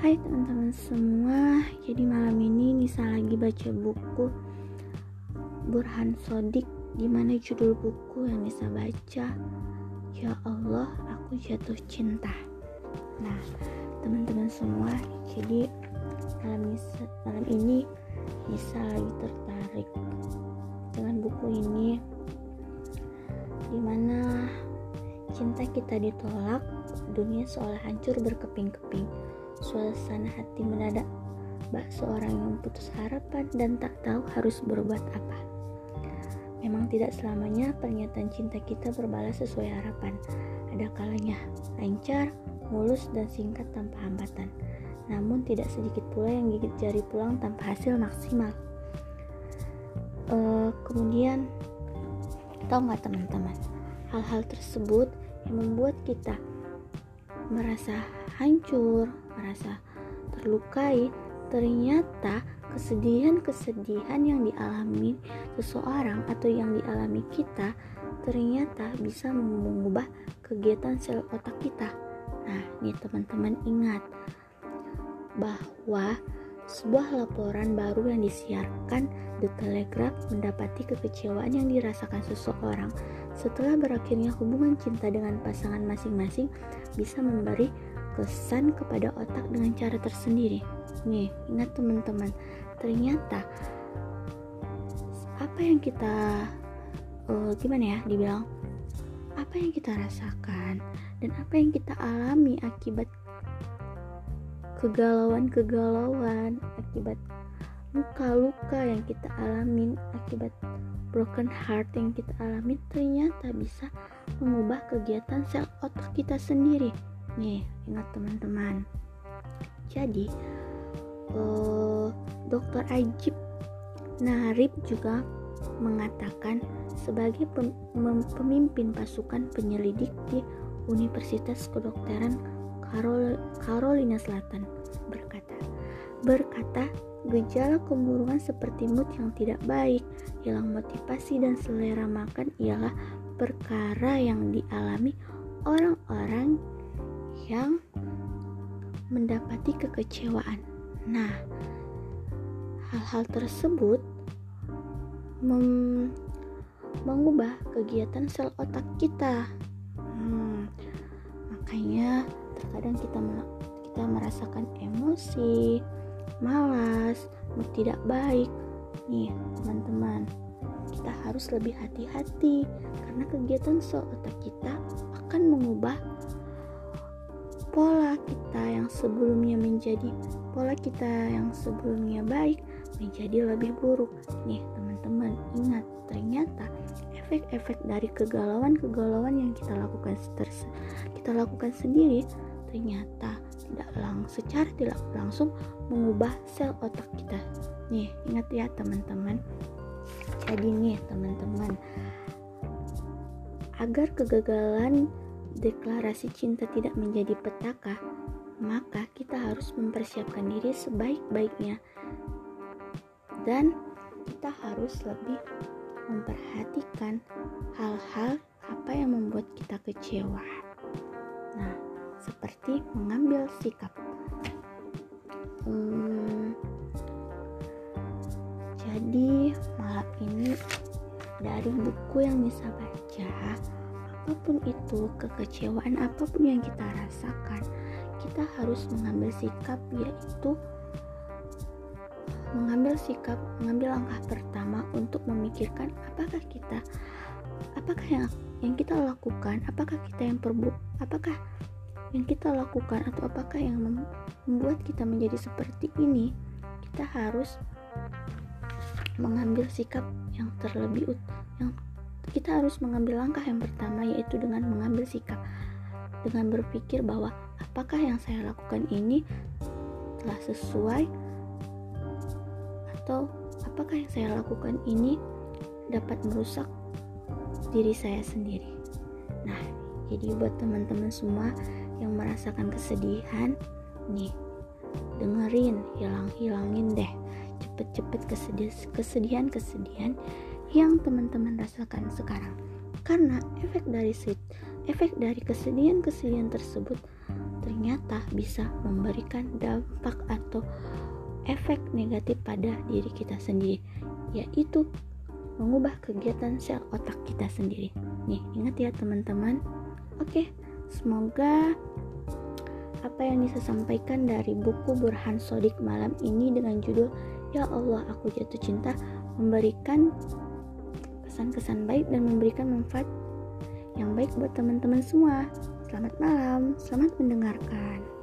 Hai teman-teman semua, jadi malam ini Nisa lagi baca buku Burhan Shodiq, dimana judul buku yang Nisa baca, Ya Allah Aku Jatuh Cinta. Nah teman-teman semua, jadi malam ini Nisa lagi tertarik dengan buku ini, dimana cinta kita ditolak, dunia seolah hancur berkeping-keping. Suasana hati mendadak bak seorang yang putus harapan dan tak tahu harus berbuat apa. Memang tidak selamanya pernyataan cinta kita berbalas sesuai harapan. Ada kalanya lancar, mulus dan singkat tanpa hambatan. Namun tidak sedikit pula yang gigit jari pulang tanpa hasil maksimal. Kemudian tahu nggak teman-teman, hal-hal tersebut yang membuat kita merasa hancur, merasa terlukai, ternyata kesedihan yang dialami seseorang atau yang dialami kita ternyata bisa mengubah kegiatan sel otak kita. Nah, nih teman-teman ingat bahwa sebuah laporan baru yang disiarkan The Telegraph mendapati kekecewaan yang dirasakan seseorang setelah berakhirnya hubungan cinta dengan pasangan masing-masing bisa memberi kesan kepada otak dengan cara tersendiri. Nih, ingat teman-teman, ternyata apa yang kita apa yang kita rasakan dan apa yang kita alami akibat kegalauan, akibat luka-luka yang kita alami, akibat broken heart yang kita alami, ternyata bisa mengubah kegiatan sel otak kita sendiri. Nih, ingat teman-teman. Jadi, Dr. Ajib Narib juga mengatakan sebagai pemimpin pasukan penyelidik di Universitas Kedokteran Carolina Selatan berkata gejala kemurungan seperti mood yang tidak baik, hilang motivasi dan selera makan ialah perkara yang dialami orang-orang yang mendapati kekecewaan. Nah, hal-hal tersebut mengubah kegiatan sel otak kita. Makanya terkadang kita merasakan emosi, malas, mood tidak baik. Nih teman-teman, kita harus lebih hati-hati karena kegiatan sel otak kita akan mengubah pola kita yang sebelumnya baik menjadi lebih buruk. Nih teman-teman, ingat, ternyata efek-efek dari kegalauan yang kita lakukan sendiri ternyata secara tidak langsung mengubah sel otak kita. Nih, ingat ya teman-teman. Jadi nih teman-teman, agar kegagalan deklarasi cinta tidak menjadi petaka, maka kita harus mempersiapkan diri sebaik-baiknya dan kita harus lebih memperhatikan hal-hal apa yang membuat kita kecewa. Nah, seperti mengambil sikap. Jadi malam ini dari buku yang Nisa baca, apapun itu kekecewaan, apapun yang kita rasakan, kita harus mengambil sikap, yaitu mengambil langkah pertama untuk memikirkan apakah yang kita lakukan, apakah yang kita lakukan atau apakah yang membuat kita menjadi seperti ini. Kita harus mengambil sikap kita harus mengambil langkah yang pertama, yaitu dengan mengambil sikap, dengan berpikir bahwa apakah yang saya lakukan ini telah sesuai atau apakah yang saya lakukan ini dapat merusak diri saya sendiri. Nah, jadi buat teman-teman semua yang merasakan kesedihan, nih, dengerin, hilangin deh cepet-cepet kesedihan yang teman-teman rasakan sekarang. Karena efek efek dari kesedihan-kesedihan tersebut ternyata bisa memberikan dampak atau efek negatif pada diri kita sendiri, yaitu mengubah kegiatan sel otak kita sendiri. Nih, ingat ya teman-teman. Oke, semoga apa yang bisa sampaikan dari buku Burhan Shodiq malam ini dengan judul Ya Allah Aku Jatuh Cinta memberikan kesan-kesan baik dan memberikan manfaat yang baik buat teman-teman semua. Selamat malam, selamat mendengarkan.